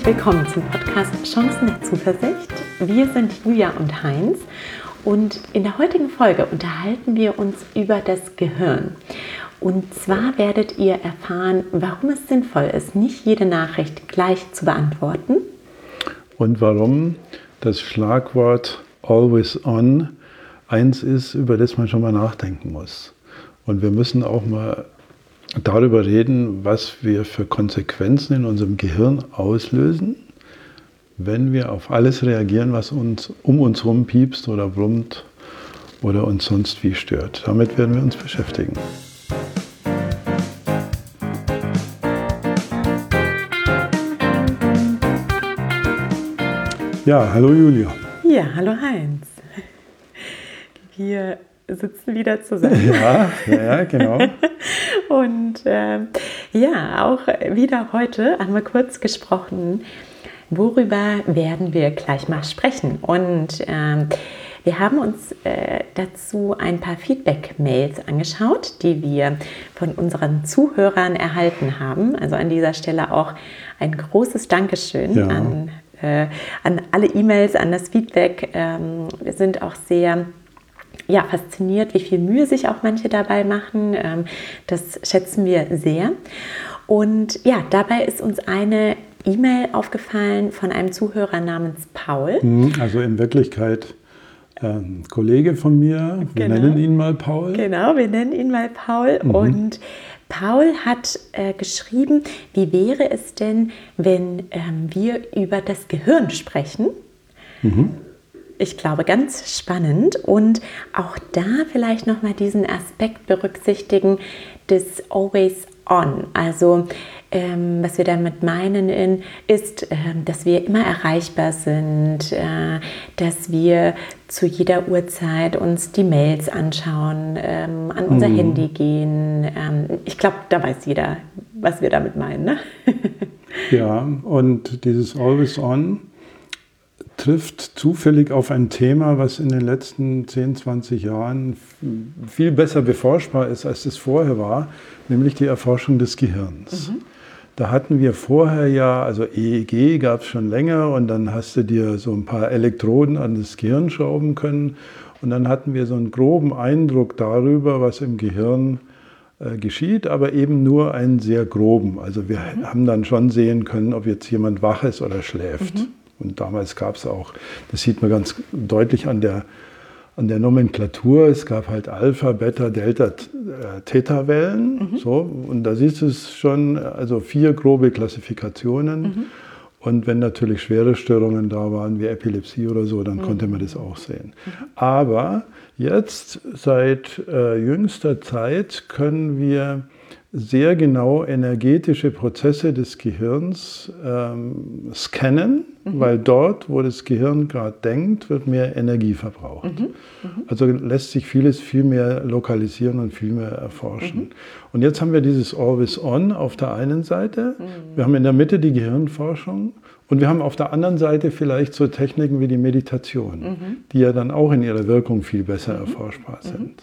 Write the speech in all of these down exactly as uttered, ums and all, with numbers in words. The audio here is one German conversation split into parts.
willkommen zum Podcast Chancen der Zuversicht. Wir sind Julia und Heinz und in der heutigen Folge unterhalten wir uns über das Gehirn. Und zwar werdet ihr erfahren, warum es sinnvoll ist, nicht jede Nachricht gleich zu beantworten. Und warum das Schlagwort Always On eins ist, über das man schon mal nachdenken muss. Und wir müssen auch mal darüber reden, was wir für Konsequenzen in unserem Gehirn auslösen, wenn wir auf alles reagieren, was uns um uns herum piepst oder brummt oder uns sonst wie stört. Damit werden wir uns beschäftigen. Ja, hallo Julia. Ja, hallo Heinz. Wir sitzen wieder zusammen. Ja, ja, genau. Und äh, ja, auch wieder heute haben wir kurz gesprochen, worüber werden wir gleich mal sprechen. Und äh, wir haben uns äh, dazu ein paar Feedback-Mails angeschaut, die wir von unseren Zuhörern erhalten haben. Also an dieser Stelle auch ein großes Dankeschön ja. an, äh, an alle E-Mails, an das Feedback. Ähm, wir sind auch sehr Ja, fasziniert, wie viel Mühe sich auch manche dabei machen. Das schätzen wir sehr. Und ja, dabei ist uns eine E-Mail aufgefallen von einem Zuhörer namens Paul. Also in Wirklichkeit ein Kollege von mir. Wir genau. nennen ihn mal Paul. Genau, wir nennen ihn mal Paul. Mhm. Und Paul hat äh, geschrieben, wie wäre es denn, wenn ähm, wir über das Gehirn sprechen? Mhm. Ich glaube, ganz spannend und auch da vielleicht nochmal diesen Aspekt berücksichtigen des Always On. Also ähm, was wir damit meinen in, ist, ähm, dass wir immer erreichbar sind, äh, dass wir zu jeder Uhrzeit uns die Mails anschauen, ähm, an unser mhm. Handy gehen. Ähm, ich glaube, da weiß jeder, was wir damit meinen. Ne? Ja, und dieses Always On trifft zufällig auf ein Thema, was in den letzten zehn, zwanzig Jahren viel besser beforschbar ist, als es vorher war, nämlich die Erforschung des Gehirns. Mhm. Da hatten wir vorher ja, also E E G gab es schon länger und dann hast du dir so ein paar Elektroden an das Gehirn schrauben können und dann hatten wir so einen groben Eindruck darüber, was im Gehirn äh, geschieht, aber eben nur einen sehr groben. Also wir mhm. haben dann schon sehen können, ob jetzt jemand wach ist oder schläft. Mhm. Und damals gab es auch, das sieht man ganz deutlich an der, an der Nomenklatur, es gab halt Alpha, Beta, Delta, Theta-Wellen. Mhm. So, und da siehst du es schon, also vier grobe Klassifikationen. Mhm. Und wenn natürlich schwere Störungen da waren, wie Epilepsie oder so, dann mhm. konnte man das auch sehen. Mhm. Aber jetzt, seit äh, jüngster Zeit, können wir sehr genau energetische Prozesse des Gehirns ähm, scannen, mhm. weil dort, wo das Gehirn gerade denkt, wird mehr Energie verbraucht. Mhm. Mhm. Also lässt sich vieles viel mehr lokalisieren und viel mehr erforschen. Mhm. Und jetzt haben wir dieses Always On auf der einen Seite, mhm. wir haben in der Mitte die Gehirnforschung und wir haben auf der anderen Seite vielleicht so Techniken wie die Meditation, mhm. die ja dann auch in ihrer Wirkung viel besser mhm. erforschbar sind. Mhm.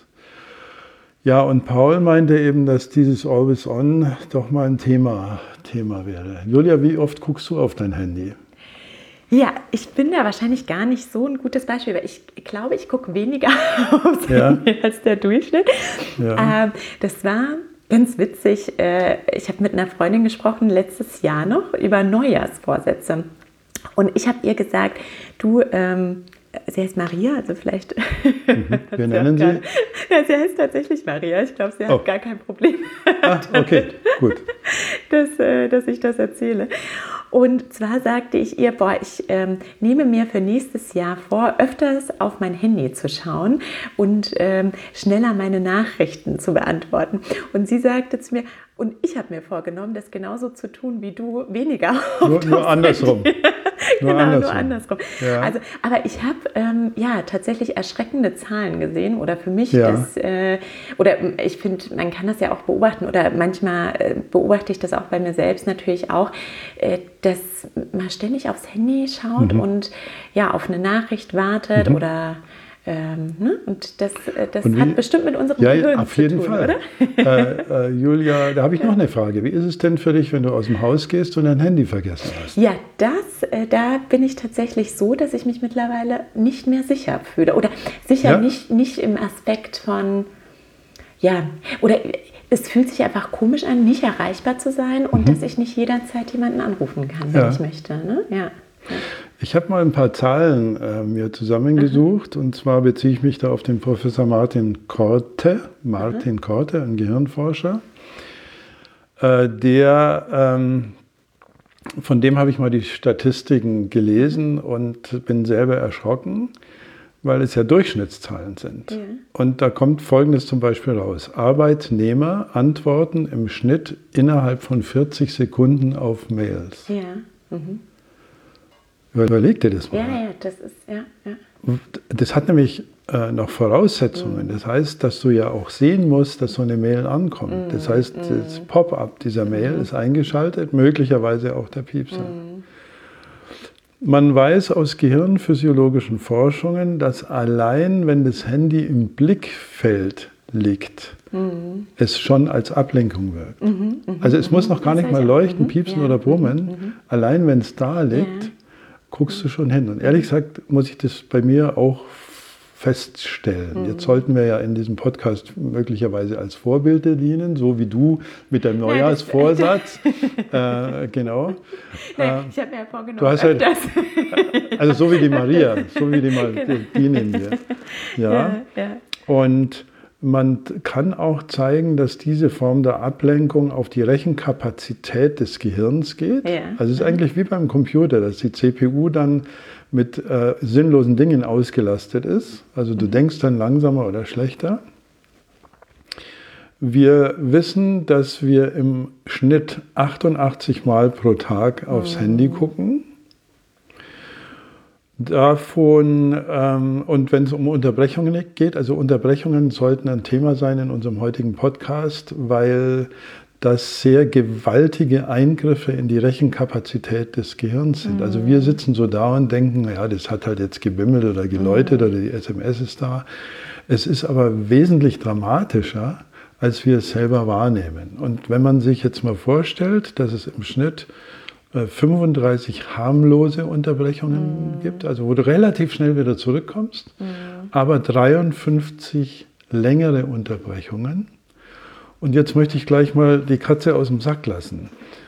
Ja, und Paul meinte eben, dass dieses Always On doch mal ein Thema, Thema wäre. Julia, wie oft guckst du auf dein Handy? Ja, ich bin da wahrscheinlich gar nicht so ein gutes Beispiel, weil ich glaube, ich gucke weniger aufs ja. Handy als der Durchschnitt. Ja. Ähm, das war ganz witzig. Äh, ich habe mit einer Freundin gesprochen, letztes Jahr noch, über Neujahrsvorsätze. Und ich habe ihr gesagt, du... Ähm, sie heißt Maria, also vielleicht... Mhm. Wir nennen sie? Ja, sie heißt tatsächlich Maria. Ich glaube, sie hat oh. gar kein Problem ah, okay, gut. dass, dass ich das erzähle. Und zwar sagte ich ihr, boah, ich ähm, nehme mir für nächstes Jahr vor, öfters auf mein Handy zu schauen und ähm, schneller meine Nachrichten zu beantworten. Und sie sagte zu mir, und ich habe mir vorgenommen, das genauso zu tun wie du, weniger auf Nur, nur andersrum. Nur genau, andersrum. nur andersrum. Ja. Also, aber ich habe ähm, ja tatsächlich erschreckende Zahlen gesehen oder für mich, ja. das, äh, oder ich finde, man kann das ja auch beobachten oder manchmal äh, beobachte ich das auch bei mir selbst natürlich auch, äh, dass man ständig aufs Handy schaut mhm. und ja auf eine Nachricht wartet mhm. oder Ähm, ne? Und das, das Und wie, hat bestimmt mit unserem ja, Gehirn auf zu jeden tun, Fall. oder? äh, äh, Julia, da habe ich noch eine Frage. Wie ist es denn für dich, wenn du aus dem Haus gehst und dein Handy vergessen hast? Ja, das, äh, da bin ich tatsächlich so, dass ich mich mittlerweile nicht mehr sicher fühle. Oder sicher Ja? nicht, nicht im Aspekt von, ja, oder es fühlt sich einfach komisch an, nicht erreichbar zu sein und mhm. dass ich nicht jederzeit jemanden anrufen kann, wenn ja. ich möchte. Ne? Ja. Ich habe mal ein paar Zahlen äh, mir zusammengesucht. Aha. Und zwar beziehe ich mich da auf den Professor Martin Korte, Martin Aha. Korte, ein Gehirnforscher, äh, der, ähm, von dem habe ich mal die Statistiken gelesen und bin selber erschrocken, weil es ja Durchschnittszahlen sind. Ja. Und da kommt Folgendes zum Beispiel raus. Arbeitnehmer antworten im Schnitt innerhalb von vierzig Sekunden auf Mails. Ja. Mhm. Überleg dir das mal. Ja, ja, das ist, ja, ja. Das hat nämlich äh, noch Voraussetzungen. Mhm. Das heißt, dass du ja auch sehen musst, dass so eine Mail ankommt. Mhm. Das heißt, das Pop-up dieser Mail mhm. ist eingeschaltet, möglicherweise auch der Piepser. Mhm. Man weiß aus gehirnphysiologischen Forschungen, dass allein, wenn das Handy im Blickfeld liegt, mhm. es schon als Ablenkung wirkt. Mhm, mh, also es mhm. muss noch gar nicht mal leuchten, piepsen ja. oder brummen. Mhm. Allein, wenn es da liegt, ja. guckst du schon hin. Und ehrlich gesagt muss ich das bei mir auch feststellen. Mhm. Jetzt sollten wir ja in diesem Podcast möglicherweise als Vorbilder dienen, so wie du mit deinem Neujahrsvorsatz. äh, genau. Nein, ich habe mir ja vorgenommen, du hast halt, also so wie die Maria, so wie die, Mar genau. die dienen wir. Ja. Ja, ja. Und man kann auch zeigen, dass diese Form der Ablenkung auf die Rechenkapazität des Gehirns geht. Ja. Also es ist eigentlich wie beim Computer, dass die C P U dann mit äh, sinnlosen Dingen ausgelastet ist. Also du mhm. denkst dann langsamer oder schlechter. Wir wissen, dass wir im Schnitt achtundachtzig Mal pro Tag aufs mhm. Handy gucken. Davon, ähm, und wenn es um Unterbrechungen geht, also Unterbrechungen sollten ein Thema sein in unserem heutigen Podcast, weil das sehr gewaltige Eingriffe in die Rechenkapazität des Gehirns sind. Mhm. Also wir sitzen so da und denken, ja, das hat halt jetzt gebimmelt oder geläutet mhm. oder die S M S ist da. Es ist aber wesentlich dramatischer, als wir es selber wahrnehmen. Und wenn man sich jetzt mal vorstellt, dass es im Schnitt fünfunddreißig harmlose Unterbrechungen mm. gibt, also wo du relativ schnell wieder zurückkommst, mm. aber dreiundfünfzig längere Unterbrechungen. Und jetzt möchte ich gleich mal die Katze aus dem Sack lassen.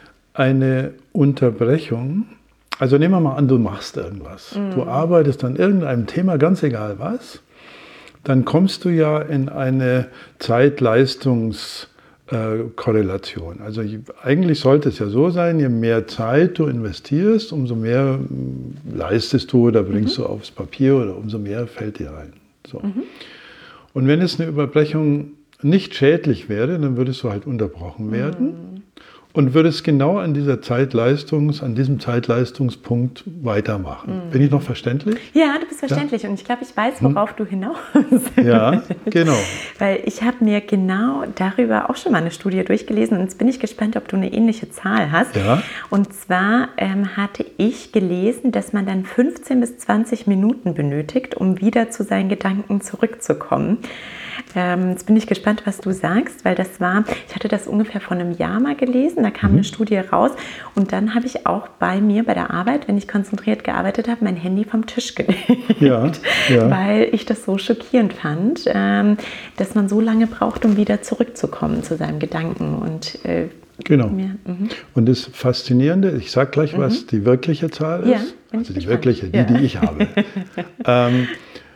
Eine Unterbrechung, also nehmen wir mal an, du machst irgendwas. Mm. Du arbeitest an irgendeinem Thema, ganz egal was, dann kommst du ja in eine Zeit-Leistungs- Korrelation. Also eigentlich sollte es ja so sein, je mehr Zeit du investierst, umso mehr leistest du oder bringst mhm. du aufs Papier oder umso mehr fällt dir ein. So. Mhm. Und wenn es eine Überbrechung nicht schädlich wäre, dann würdest du halt unterbrochen werden mhm. und würdest genau an dieser Zeitleistungs, an diesem Zeitleistungspunkt weitermachen. Mhm. Bin ich noch verständlich? Ja, du bist verständlich ja? Und ich glaube, ich weiß, worauf hm. du hinaus willst. Ja, genau. Weil ich habe mir genau darüber auch schon mal eine Studie durchgelesen und jetzt bin ich gespannt, ob du eine ähnliche Zahl hast. Ja. Und zwar ähm, hatte ich gelesen, dass man dann fünfzehn bis zwanzig Minuten benötigt, um wieder zu seinen Gedanken zurückzukommen. Ähm, jetzt bin ich gespannt, was du sagst, weil das war, ich hatte das ungefähr vor einem Jahr mal gelesen, da kam mhm. eine Studie raus und dann habe ich auch bei mir bei der Arbeit, wenn ich konzentriert gearbeitet habe, mein Handy vom Tisch gelegt, ja, ja. weil ich das so schockierend fand, ähm, dass man so lange braucht, um wieder zurückzukommen zu seinem Gedanken und äh, Genau. Ja, mhm. Und das Faszinierende, ich sage gleich, mhm. was die wirkliche Zahl ist, ja, also die wirkliche, die, ja. die ich habe. ähm,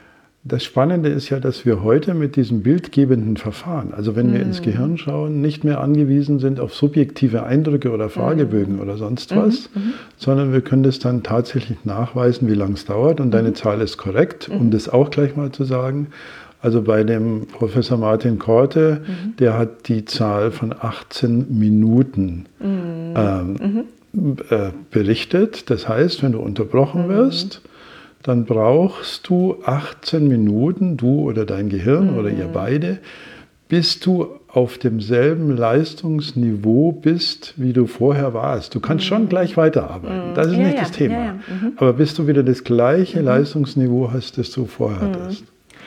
Das Spannende ist ja, dass wir heute mit diesem bildgebenden Verfahren, also wenn mm. wir ins Gehirn schauen, nicht mehr angewiesen sind auf subjektive Eindrücke oder Fragebögen mm. oder sonst was, mm -hmm. sondern wir können das dann tatsächlich nachweisen, wie lange es dauert. Und mm. deine Zahl ist korrekt, mm. um das auch gleich mal zu sagen. Also bei dem Professor Martin Korte, mm. der hat die Zahl von achtzehn Minuten mm. ähm, mm -hmm. äh, berichtet. Das heißt, wenn du unterbrochen mm. wirst, dann brauchst du achtzehn Minuten, du oder dein Gehirn mhm. oder ihr beide, bis du auf demselben Leistungsniveau bist, wie du vorher warst. Du kannst mhm. schon gleich weiterarbeiten, das ist ja, nicht ja, das Thema. Ja, ja. Mhm. Aber bis du wieder das gleiche mhm. Leistungsniveau hast, das du vorher mhm. hattest.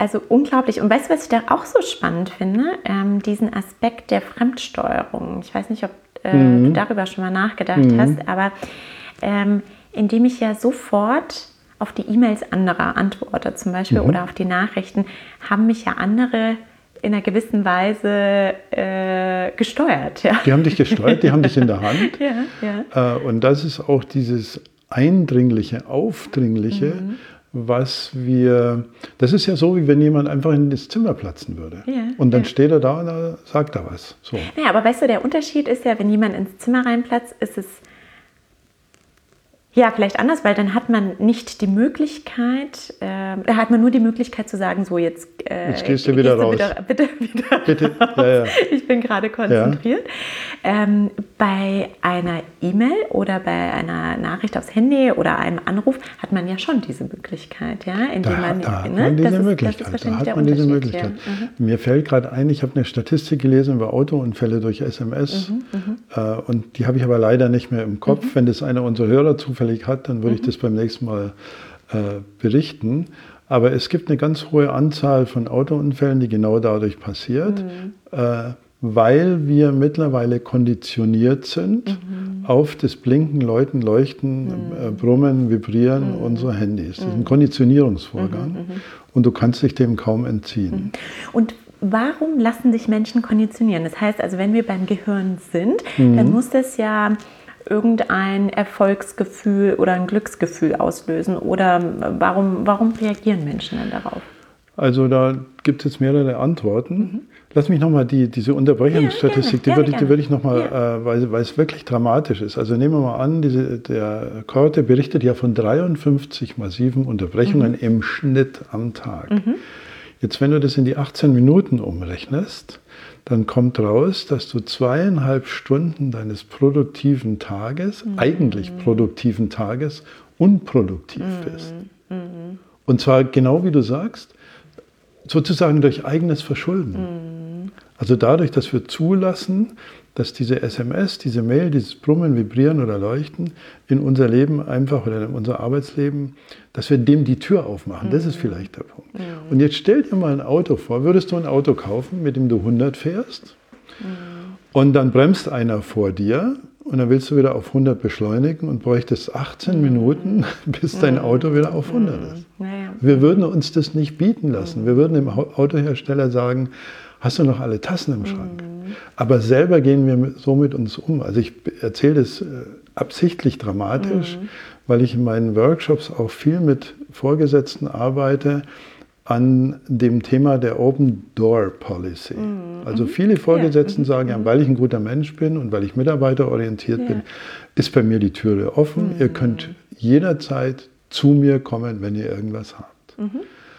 also unglaublich. Und weißt du, was ich da auch so spannend finde? Ähm, diesen Aspekt der Fremdsteuerung. Ich weiß nicht, ob äh, mhm. du darüber schon mal nachgedacht mhm. hast, aber ähm, indem ich ja sofort auf die E-Mails anderer antworte zum Beispiel mhm. oder auf die Nachrichten, haben mich ja andere in einer gewissen Weise äh, gesteuert. Ja. Die haben dich gesteuert, die haben dich in der Hand. ja, ja. Äh, und das ist auch dieses Eindringliche, Aufdringliche, mhm. was wir, das ist ja so, wie wenn jemand einfach in das Zimmer platzen würde. Ja, und dann ja. steht er da und da sagt er was. So. Naja, aber weißt du, der Unterschied ist ja, wenn jemand ins Zimmer reinplatzt, ist es ja vielleicht anders, weil dann hat man nicht die Möglichkeit, äh, da hat man nur die Möglichkeit zu sagen, so jetzt, äh, jetzt gehst du wieder raus. Wieder, bitte wieder bitte. raus. Ja, ja. Ich bin gerade konzentriert. Ja. Ähm, bei einer E-Mail oder bei einer Nachricht aufs Handy oder einem Anruf hat man ja schon diese Möglichkeit, ja, indem da, man, da hat ne, man diese das Möglichkeit. Ist, das ist da hat man diese Möglichkeit. Ja. Mhm. Mir fällt gerade ein, ich habe eine Statistik gelesen über Autounfälle durch S M S mhm, äh, und die habe ich aber leider nicht mehr im Kopf. Mhm. Wenn das einer unserer Hörer zufällig hat, dann würde ich das beim nächsten Mal äh, berichten. Aber es gibt eine ganz hohe Anzahl von Autounfällen, die genau dadurch passiert, mhm. äh, weil wir mittlerweile konditioniert sind mhm. auf das Blinken, Läuten, Leuchten, mhm. äh, Brummen, Vibrieren mhm. unserer Handys. Das ist ein Konditionierungsvorgang mhm. und du kannst dich dem kaum entziehen. Und warum lassen sich Menschen konditionieren? Das heißt also, wenn wir beim Gehirn sind, mhm. dann muss das ja irgendein Erfolgsgefühl oder ein Glücksgefühl auslösen? Oder warum, warum reagieren Menschen dann darauf? Also da gibt es jetzt mehrere Antworten. Mhm. Lass mich nochmal die, diese Unterbrechungsstatistik, ja, die, würde ich, die würde ich nochmal, ja. äh, weil, weil es wirklich dramatisch ist. Also nehmen wir mal an, diese, der Korte berichtet ja von dreiundfünfzig massiven Unterbrechungen mhm. im Schnitt am Tag. Mhm. Jetzt, wenn du das in die achtzehn Minuten umrechnest, dann kommt raus, dass du zweieinhalb Stunden deines produktiven Tages, mhm. eigentlich produktiven Tages, unproduktiv mhm. bist. Mhm. Und zwar genau wie du sagst, sozusagen durch eigenes Verschulden. Mhm. Also dadurch, dass wir zulassen, dass diese S M S, diese Mail, dieses Brummen, Vibrieren oder Leuchten in unser Leben einfach oder in unser Arbeitsleben, dass wir dem die Tür aufmachen. Das ist vielleicht der Punkt. Mhm. Und jetzt stell dir mal ein Auto vor. Würdest du ein Auto kaufen, mit dem du hundert fährst mhm. und dann bremst einer vor dir und dann willst du wieder auf hundert beschleunigen und bräuchtest achtzehn mhm. Minuten, bis dein Auto wieder auf hundert ist. Mhm. Naja. Wir würden uns das nicht bieten lassen. Wir würden dem Autohersteller sagen, hast du noch alle Tassen im Schrank? Mhm. Aber selber gehen wir so mit uns um. Also ich erzähle das äh, absichtlich dramatisch, mhm. weil ich in meinen Workshops auch viel mit Vorgesetzten arbeite an dem Thema der Open Door Policy. Mhm. Also viele Vorgesetzten ja. sagen, ja, weil ich ein guter Mensch bin und weil ich mitarbeiterorientiert ja. bin, ist bei mir die Türe offen. Mhm. Ihr könnt jederzeit zu mir kommen, wenn ihr irgendwas habt. Mhm.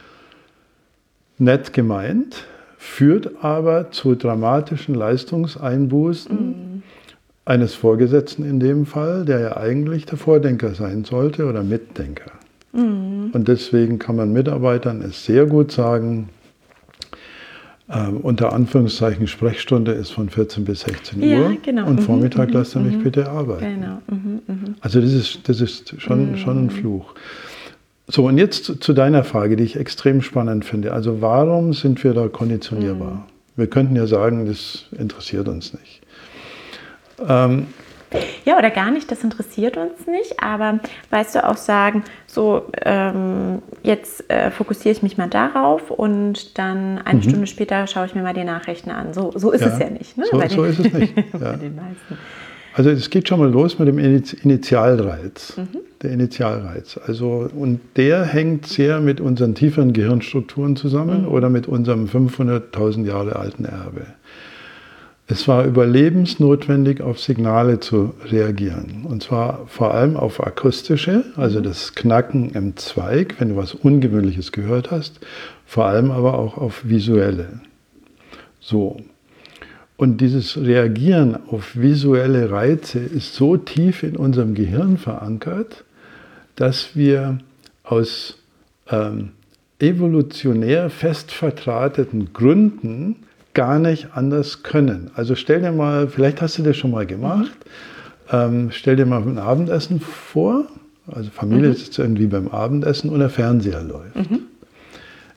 Nett gemeint, führt aber zu dramatischen Leistungseinbußen mhm. eines Vorgesetzten in dem Fall, der ja eigentlich der Vordenker sein sollte oder Mitdenker. Mhm. Und deswegen kann man Mitarbeitern es sehr gut sagen, äh, unter Anführungszeichen Sprechstunde ist von vierzehn bis sechzehn Uhr ja, genau. und mhm. Vormittag mhm. lasst ihr mich mhm. bitte arbeiten. Genau. Mhm. Mhm. Also das ist, das ist schon, mhm. schon ein Fluch. So, und jetzt zu, zu deiner Frage, die ich extrem spannend finde. Also warum sind wir da konditionierbar? Mhm. Wir könnten ja sagen, das interessiert uns nicht. Ähm, ja, oder gar nicht, das interessiert uns nicht. Aber weißt du, auch sagen, so ähm, jetzt äh, fokussiere ich mich mal darauf und dann eine mhm. Stunde später schaue ich mir mal die Nachrichten an. So, so ist ja, es ja nicht. Ne? So, bei so den, ist es nicht. Ja. Bei den meisten. Also es geht schon mal los mit dem Initialreiz. Mhm. Der Initialreiz. Also, und der hängt sehr mit unseren tieferen Gehirnstrukturen zusammen mhm. oder mit unserem fünfhunderttausend Jahre alten Erbe. Es war überlebensnotwendig, auf Signale zu reagieren. Und zwar vor allem auf akustische, also das Knacken im Zweig, wenn du was Ungewöhnliches gehört hast, vor allem aber auch auf visuelle. So. Und dieses Reagieren auf visuelle Reize ist so tief in unserem Gehirn verankert, dass wir aus ähm, evolutionär fest vertrateten Gründen gar nicht anders können. Also stell dir mal, vielleicht hast du das schon mal gemacht, mhm. ähm, stell dir mal ein Abendessen vor, also Familie mhm. ist irgendwie beim Abendessen und der Fernseher läuft. Mhm.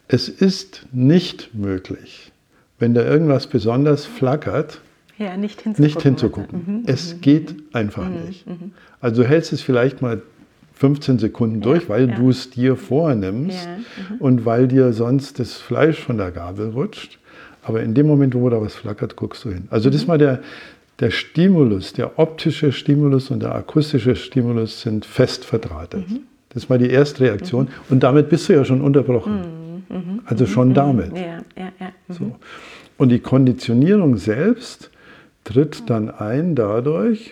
Es ist nicht möglich, wenn da irgendwas besonders flackert, ja, nicht hinzugucken. Nicht hinzugucken. Mhm, es mhm, geht mhm. einfach mhm, nicht. Mhm. Also du hältst es vielleicht mal fünfzehn Sekunden durch, ja, weil ja. du es dir vornimmst ja, mhm. und weil dir sonst das Fleisch von der Gabel rutscht. Aber in dem Moment, wo da was flackert, guckst du hin. Also mhm. das ist mal der, der Stimulus, der optische Stimulus und der akustische Stimulus sind fest verdrahtet. Mhm. Das ist mal die erste Reaktion. Mhm. Und damit bist du ja schon unterbrochen. Mhm. Also schon damit. Ja, ja, ja. Mhm. So. Und die Konditionierung selbst tritt dann ein dadurch,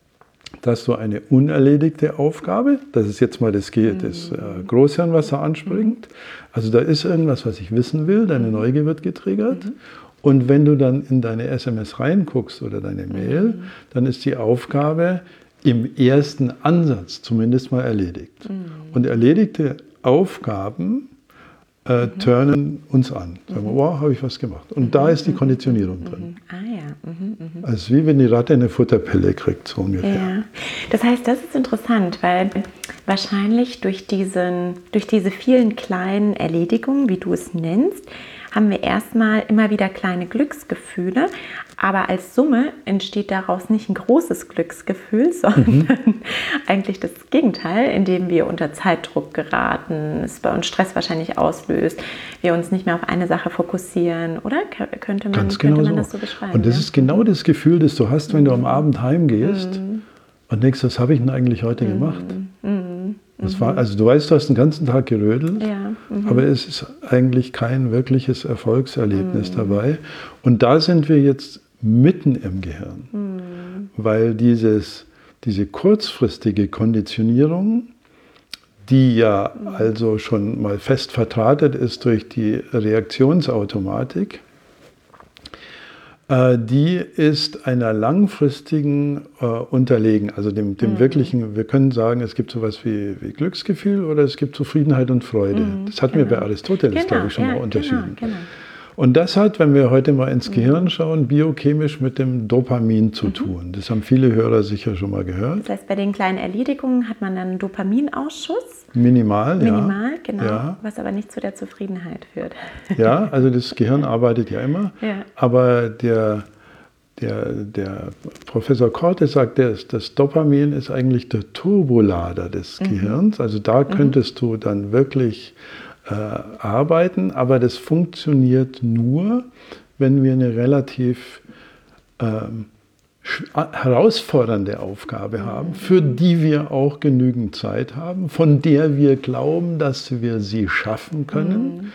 dass du eine unerledigte Aufgabe, das ist jetzt mal das, das äh, Großhirn, was da anspringt, also da ist irgendwas, was ich wissen will, deine Neugier wird getriggert und wenn du dann in deine S M S reinguckst oder deine Mail, dann ist die Aufgabe im ersten Ansatz zumindest mal erledigt. Und erledigte Aufgaben Äh, mhm. turnen uns an. Sagen wir, wow, habe ich was gemacht. Und mhm. da ist die Konditionierung mhm. drin. Ah ja. Mhm. Mhm. Also wie wenn die Ratte eine Futterpille kriegt, so ungefähr. Ja. Das heißt, das ist interessant, weil wahrscheinlich durch, diesen, durch diese vielen kleinen Erledigungen, wie du es nennst, haben wir erstmal immer wieder kleine Glücksgefühle, aber als Summe entsteht daraus nicht ein großes Glücksgefühl, sondern mhm. eigentlich das Gegenteil, indem wir unter Zeitdruck geraten, es bei uns Stress wahrscheinlich auslöst, wir uns nicht mehr auf eine Sache fokussieren, oder? Könnte man, Ganz genau könnte man so. das so beschreiben? Und das ja? ist genau das Gefühl, das du hast, wenn du am Abend heimgehst mhm. und denkst, was habe ich denn eigentlich heute mhm. gemacht? Mhm. Das war, also du weißt, du hast den ganzen Tag gerödelt, ja, mhm. aber es ist eigentlich kein wirkliches Erfolgserlebnis mhm. dabei. Und da sind wir jetzt mitten im Gehirn, mhm. weil dieses, diese kurzfristige Konditionierung, die ja mhm. also schon mal fest verdrahtet ist durch die Reaktionsautomatik, die ist einer langfristigen äh, unterlegen, also dem, dem mhm. wirklichen, wir können sagen, es gibt sowas wie, wie Glücksgefühl oder es gibt Zufriedenheit und Freude. Mhm, das hatten genau. wir bei Aristoteles, genau, glaube ich, schon ja, mal unterschieden. Genau, genau. Und das hat, wenn wir heute mal ins Gehirn mhm. schauen, biochemisch mit dem Dopamin zu mhm. tun. Das haben viele Hörer sicher schon mal gehört. Das heißt, bei den kleinen Erledigungen hat man dann einen Dopaminausschuss. Minimal, ja. Minimal, genau, ja. was aber nicht zu der Zufriedenheit führt. Ja, also das Gehirn arbeitet ja immer, ja. aber der, der, der Professor Cortes sagt, das, das Dopamin ist eigentlich der Turbolader des mhm. Gehirns, also da könntest mhm. du dann wirklich äh, arbeiten, aber das funktioniert nur, wenn wir eine relativ ähm, herausfordernde Aufgabe haben, für die wir auch genügend Zeit haben, von der wir glauben, dass wir sie schaffen können. Mhm.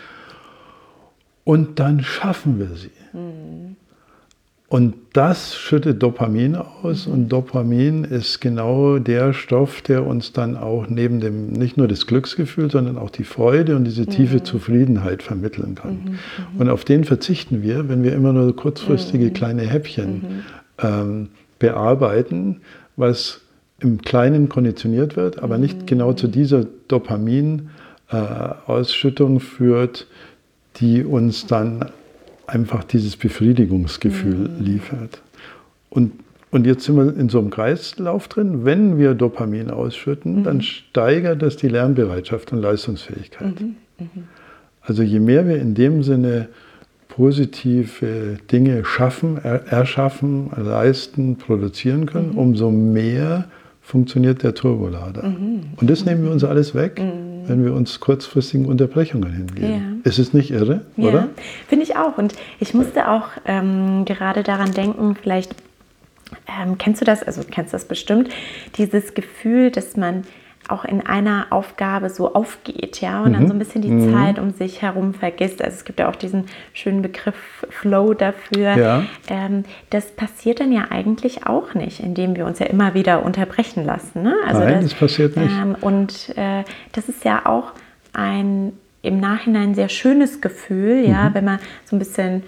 Und dann schaffen wir sie. Mhm. Und das schüttet Dopamin aus. Mhm. Und Dopamin ist genau der Stoff, der uns dann auch neben dem, nicht nur das Glücksgefühl, sondern auch die Freude und diese tiefe mhm. Zufriedenheit vermitteln kann. Mhm. Mhm. Und auf den verzichten wir, wenn wir immer nur kurzfristige mhm. kleine Häppchen mhm. ähm, bearbeiten, was im Kleinen konditioniert wird, aber nicht genau zu dieser Dopamin-Ausschüttung äh, führt, die uns dann einfach dieses Befriedigungsgefühl mhm. liefert. Und, und jetzt sind wir in so einem Kreislauf drin. Wenn wir Dopamin ausschütten, mhm. dann steigert das die Lernbereitschaft und Leistungsfähigkeit. Mhm. Mhm. Also je mehr wir in dem Sinne positive Dinge schaffen, er, erschaffen, leisten, produzieren können, mhm. umso mehr funktioniert der Turbolader. Mhm. Und das nehmen wir uns alles weg, mhm. wenn wir uns kurzfristigen Unterbrechungen hingeben. Ja. Ist es nicht irre, ja, oder? Finde ich auch. Und ich musste auch ähm, gerade daran denken, vielleicht ähm, kennst du das, also kennst das bestimmt, dieses Gefühl, dass man auch in einer Aufgabe so aufgeht, ja, und mhm. dann so ein bisschen die mhm. Zeit um sich herum vergisst. Also es gibt ja auch diesen schönen Begriff Flow dafür. Ja. Ähm, das passiert dann ja eigentlich auch nicht, indem wir uns ja immer wieder unterbrechen lassen. Ne? Also Nein, das, das passiert nicht. Ähm, und äh, das ist ja auch ein im Nachhinein sehr schönes Gefühl, ja, mhm. wenn man so ein bisschen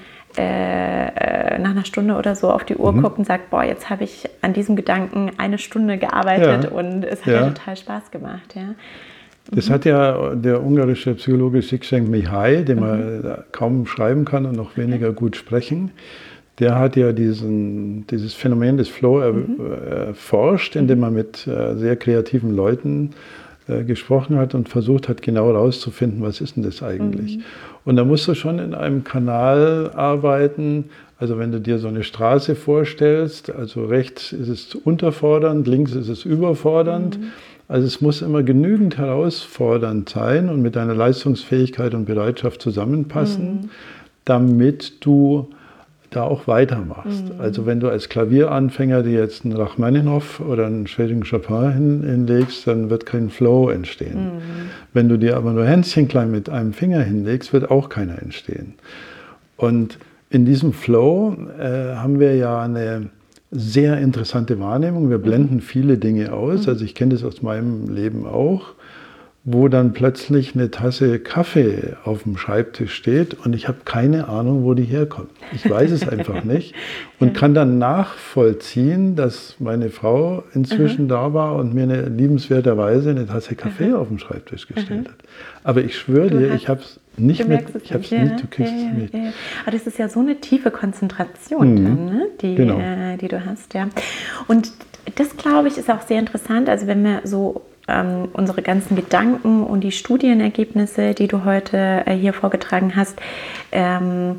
Äh, nach einer Stunde oder so auf die Uhr mhm. guckt und sagt, boah, jetzt habe ich an diesem Gedanken eine Stunde gearbeitet ja. und es hat ja. ja total Spaß gemacht. Ja. Mhm. Das hat ja der ungarische Psychologe Csikszentmihalyi, den mhm. man kaum schreiben kann und noch weniger gut sprechen, der hat ja diesen, dieses Phänomen des Flow er, mhm. erforscht, indem man mit sehr kreativen Leuten äh, gesprochen hat und versucht hat, genau herauszufinden, was ist denn das eigentlich. Mhm. Und da musst du schon in einem Kanal arbeiten. Also wenn du dir so eine Straße vorstellst, also rechts ist es unterfordernd, links ist es überfordernd. Mhm. Also es muss immer genügend herausfordernd sein und mit deiner Leistungsfähigkeit und Bereitschaft zusammenpassen, mhm. damit du da auch weitermachst. Mhm. Also wenn du als Klavieranfänger dir jetzt einen Rachmaninoff oder einen Schweding Chopin hin, hinlegst, dann wird kein Flow entstehen. Mhm. Wenn du dir aber nur Hänschen klein mit einem Finger hinlegst, wird auch keiner entstehen. Und in diesem Flow äh, haben wir ja eine sehr interessante Wahrnehmung. Wir blenden viele Dinge aus. Also ich kenne das aus meinem Leben auch, wo dann plötzlich eine Tasse Kaffee auf dem Schreibtisch steht und ich habe keine Ahnung, wo die herkommt. Ich weiß es einfach nicht und kann dann nachvollziehen, dass meine Frau inzwischen da war und mir eine liebenswerterweise eine Tasse Kaffee auf dem Schreibtisch gestellt hat. Aber ich schwöre dir, ich habe es nicht mit, ich habe es nicht, du kriegst es nicht. Aber das ist ja so eine tiefe Konzentration, mhm. dann, ne? die, genau. äh, die du hast, ja. Und das, glaube ich, ist auch sehr interessant. Also wenn wir so ähm, unsere ganzen Gedanken und die Studienergebnisse, die du heute äh, hier vorgetragen hast, ähm,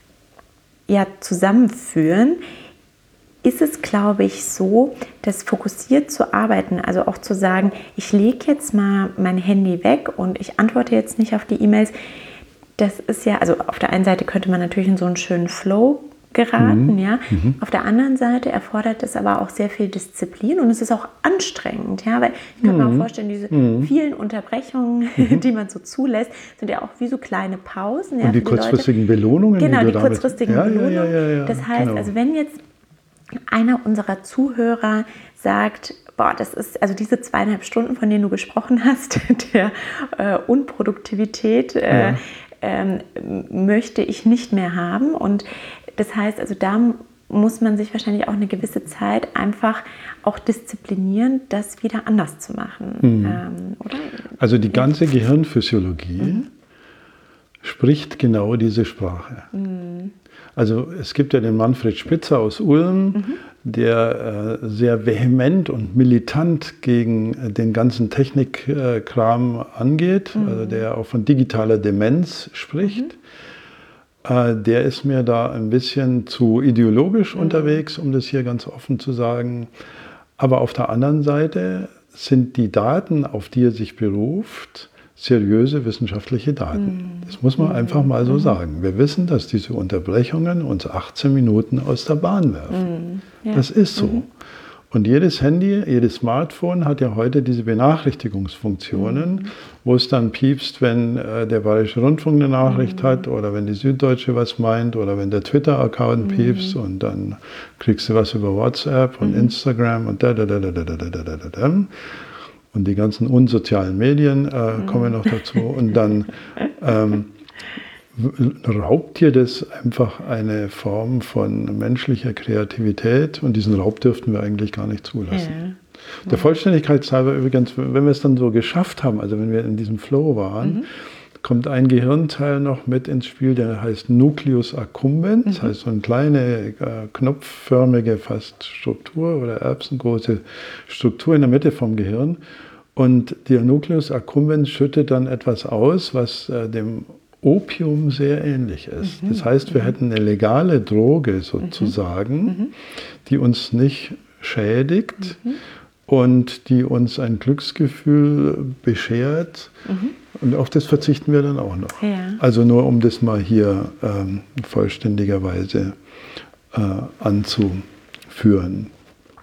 ja, zusammenführen, ist es, glaube ich, so, dass fokussiert zu arbeiten, also auch zu sagen, ich lege jetzt mal mein Handy weg und ich antworte jetzt nicht auf die E-Mails. Das ist ja, also auf der einen Seite könnte man natürlich in so einen schönen Flow geraten, mhm. ja. Mhm. Auf der anderen Seite erfordert es aber auch sehr viel Disziplin und es ist auch anstrengend, ja, weil ich kann mhm. mir auch vorstellen, diese mhm. vielen Unterbrechungen, mhm. die man so zulässt, sind ja auch wie so kleine Pausen. Ja, und die, die kurzfristigen Leute. Belohnungen. Genau, die, die kurzfristigen ja, Belohnungen. Ja, ja, ja, ja, das heißt, genau. also wenn jetzt einer unserer Zuhörer sagt, boah, das ist, also diese zweieinhalb Stunden, von denen du gesprochen hast, der äh, Unproduktivität, äh, ja. ähm, möchte ich nicht mehr haben. Und das heißt, also da muss man sich wahrscheinlich auch eine gewisse Zeit einfach auch disziplinieren, das wieder anders zu machen. Mhm. Ähm, oder? Also die ganze Gehirnphysiologie mhm. spricht genau diese Sprache. Mhm. Also es gibt ja den Manfred Spitzer aus Ulm, mhm. der äh, sehr vehement und militant gegen äh, den ganzen Technikkram äh, angeht, mhm. also der auch von digitaler Demenz spricht. Mhm. Äh, der ist mir da ein bisschen zu ideologisch mhm. unterwegs, um das hier ganz offen zu sagen. Aber auf der anderen Seite sind die Daten, auf die er sich beruft, seriöse wissenschaftliche Daten. Das muss man einfach mal so sagen. Wir wissen, dass diese Unterbrechungen uns achtzehn Minuten aus der Bahn werfen. Ja. Das ist so. Und jedes Handy, jedes Smartphone hat ja heute diese Benachrichtigungsfunktionen, mhm. wo es dann piepst, wenn äh, der Bayerische Rundfunk eine Nachricht mhm. hat oder wenn die Süddeutsche was meint oder wenn der Twitter-Account mhm. piepst und dann kriegst du was über WhatsApp und mhm. Instagram und da, da, da, da, da, da, da, da, da. Und die ganzen unsozialen Medien äh, mhm. kommen noch dazu. Und dann ähm, raubt dir das einfach eine Form von menschlicher Kreativität. Und diesen Raub dürften wir eigentlich gar nicht zulassen. Ja. Der Vollständigkeit halber übrigens, wenn wir es dann so geschafft haben, also wenn wir in diesem Flow waren, mhm. kommt ein Gehirnteil noch mit ins Spiel, der heißt Nucleus accumbens, mhm. das heißt so eine kleine, äh, knopfförmige fast Struktur oder erbsengroße Struktur in der Mitte vom Gehirn. Und der Nucleus accumbens schüttet dann etwas aus, was äh, dem Opium sehr ähnlich ist. Mhm. Das heißt, wir mhm. hätten eine legale Droge sozusagen, mhm. die uns nicht schädigt mhm. und die uns ein Glücksgefühl beschert. Mhm. Und auf das verzichten wir dann auch noch. Ja. Also nur um das mal hier ähm, vollständigerweise äh, anzuführen.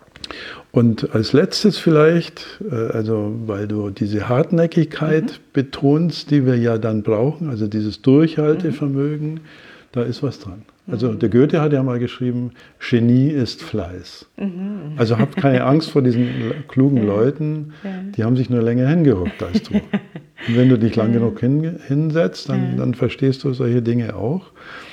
Und als letztes vielleicht, äh, also weil du diese Hartnäckigkeit mhm. betonst, die wir ja dann brauchen, also dieses Durchhaltevermögen, mhm. da ist was dran. Also mhm. der Goethe hat ja mal geschrieben, Genie ist Fleiß. Mhm. Also habt keine Angst vor diesen klugen ja. Leuten, ja. die haben sich nur länger hingehockt als du. Und wenn du dich lang ja. genug hin, hinsetzt, dann, ja. dann verstehst du solche Dinge auch.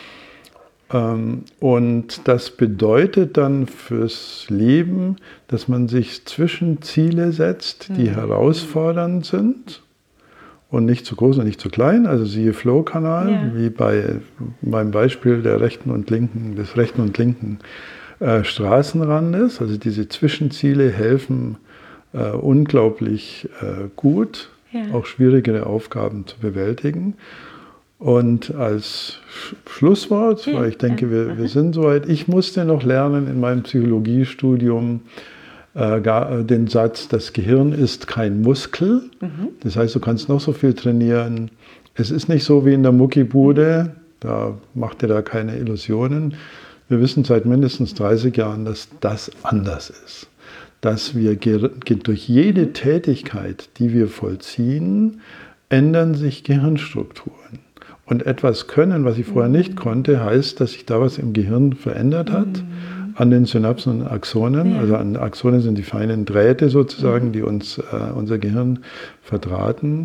Ähm, und das bedeutet dann fürs Leben, dass man sich Zwischenziele setzt, die mhm. herausfordernd sind und nicht zu groß und nicht zu klein. Also siehe Flow-Kanal, ja. wie bei meinem Beispiel der rechten und linken, des rechten und linken äh, Straßenrandes. Also diese Zwischenziele helfen, äh, unglaublich äh, gut, ja. auch schwierigere Aufgaben zu bewältigen. Und als Sch Schlusswort, ja. weil ich denke, ja. wir, wir sind soweit, ich musste noch lernen in meinem Psychologiestudium äh, gar, äh, den Satz, das Gehirn ist kein Muskel. Mhm. Das heißt, du kannst noch so viel trainieren. Es ist nicht so wie in der Muckibude, da macht ihr da keine Illusionen. Wir wissen seit mindestens dreißig Jahren, dass das anders ist. Dass wir durch jede Tätigkeit, die wir vollziehen, ändern sich Gehirnstrukturen. Und etwas können, was ich vorher nicht konnte, heißt, dass sich da was im Gehirn verändert hat, mhm. an den Synapsen und Axonen. Ja. Also an Axonen sind die feinen Drähte sozusagen, mhm. die uns äh, unser Gehirn verdrahten.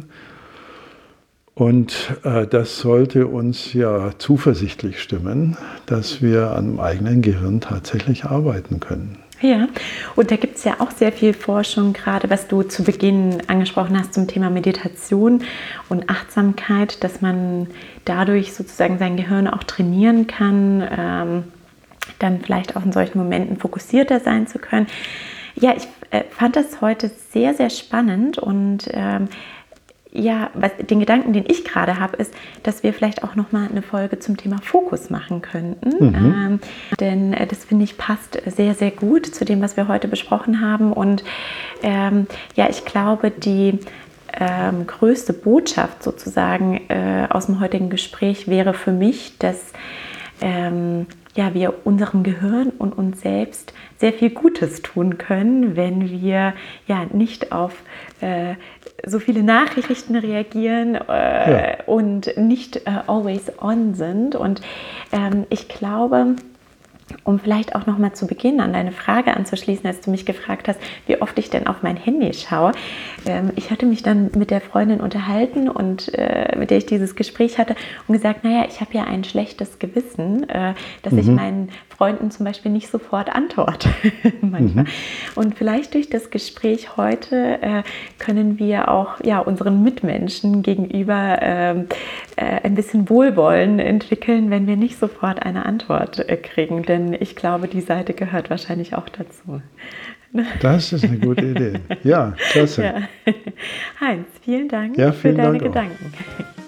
Und äh, das sollte uns ja zuversichtlich stimmen, dass wir am eigenen Gehirn tatsächlich arbeiten können. Ja, und da gibt es ja auch sehr viel Forschung, gerade was du zu Beginn angesprochen hast zum Thema Meditation und Achtsamkeit, dass man dadurch sozusagen sein Gehirn auch trainieren kann, ähm, dann vielleicht auch in solchen Momenten fokussierter sein zu können. Ja, ich äh, fand das heute sehr, sehr spannend und ähm, ja, was, den Gedanken, den ich gerade habe, ist, dass wir vielleicht auch nochmal eine Folge zum Thema Fokus machen könnten. Mhm. Ähm, denn äh, das, finde ich, passt sehr, sehr gut zu dem, was wir heute besprochen haben. Und ähm, ja, ich glaube, die ähm, größte Botschaft sozusagen äh, aus dem heutigen Gespräch wäre für mich, dass ähm, ja, wir unserem Gehirn und uns selbst sehr viel Gutes tun können, wenn wir ja nicht auf äh, so viele Nachrichten reagieren äh, ja. und nicht äh, always on sind. Und ähm, ich glaube, um vielleicht auch noch mal zu Beginn an deine Frage anzuschließen, als du mich gefragt hast, wie oft ich denn auf mein Handy schaue. Ähm, ich hatte mich dann mit der Freundin unterhalten und äh, mit der ich dieses Gespräch hatte und gesagt, naja, ich habe ja ein schlechtes Gewissen, äh, dass mhm. ich meinen Freunden zum Beispiel nicht sofort antworte manchmal. Mhm. Und vielleicht durch das Gespräch heute äh, können wir auch ja, unseren Mitmenschen gegenüber äh, äh, ein bisschen Wohlwollen entwickeln, wenn wir nicht sofort eine Antwort äh, kriegen. Denn ich glaube, die Seite gehört wahrscheinlich auch dazu. Das ist eine gute Idee. Ja, klasse. Ja. Heinz, vielen Dank ja, vielen für deine Dank Gedanken. Auch.